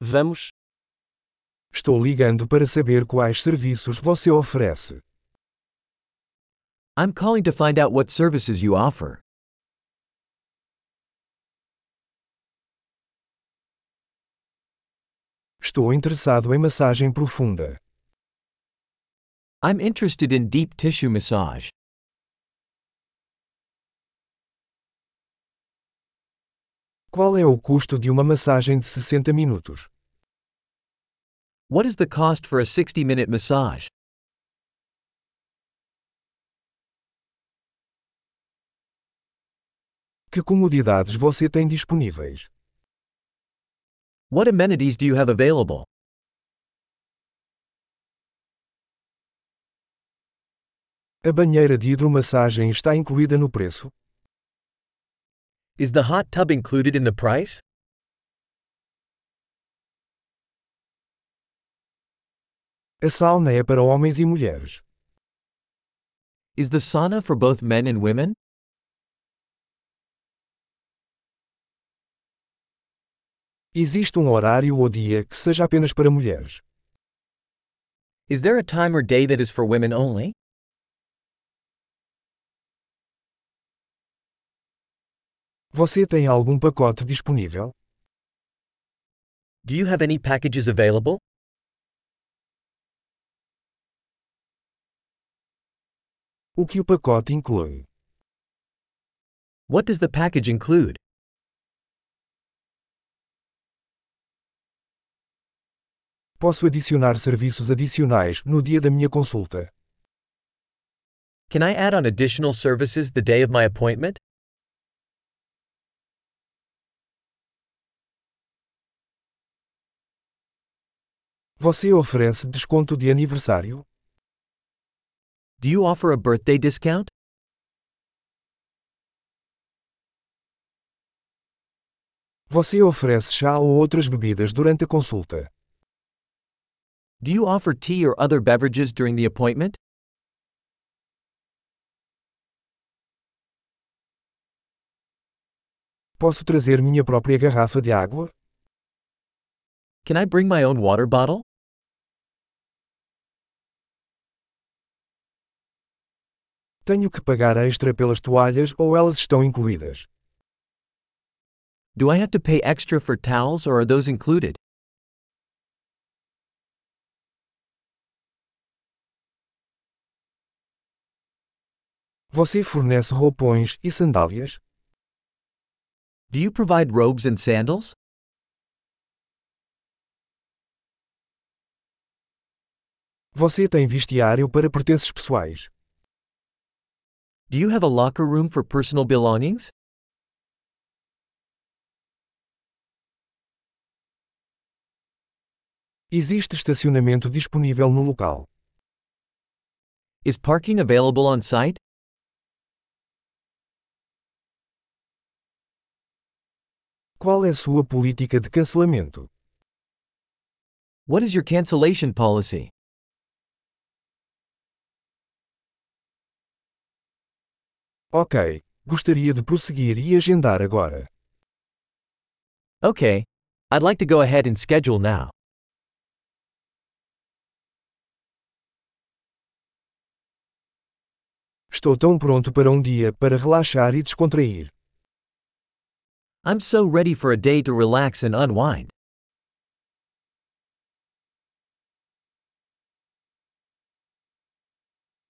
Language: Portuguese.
Vamos. Estou ligando para saber quais serviços você oferece. I'm calling to find out what services you offer. Estou interessado em massagem profunda. I'm interested in deep tissue massage. Qual é o custo de uma massagem de 60 minutos? What is the cost for a 60-minute massage? Que comodidades você tem disponíveis? What amenities do you have available? A banheira de hidromassagem está incluída no preço? Is the hot tub included in the price? A sauna é para homens e mulheres. Is the sauna for both men and women? Existe um horário ou dia que seja apenas para mulheres? Is there a time or day that is for women only? Você tem algum pacote disponível? Do you have any packages available? O que o pacote inclui? What does the package include? Posso adicionar serviços adicionais no dia da minha consulta? Can I add on additional services the day of my appointment? Você oferece desconto de aniversário? Do you offer a birthday discount? Você oferece chá ou outras bebidas durante a consulta? Do you offer tea or other beverages during the appointment? Posso trazer minha própria garrafa de água? Can I bring my own water bottle? Tenho que pagar extra pelas toalhas ou elas estão incluídas? Do I have to pay extra for towels or are those included? Você fornece roupões e sandálias? Do you provide robes and sandals? Você tem vestiário para pertences pessoais? Do you have a locker room for personal belongings? Existe estacionamento disponível no local? Is parking available on site? Qual é sua política de cancelamento? What is your cancellation policy? Ok, gostaria de prosseguir e agendar agora. Okay. I'd like to go ahead and schedule now. Estou tão pronto para um dia para relaxar e descontrair. I'm so ready for a day to relax and unwind.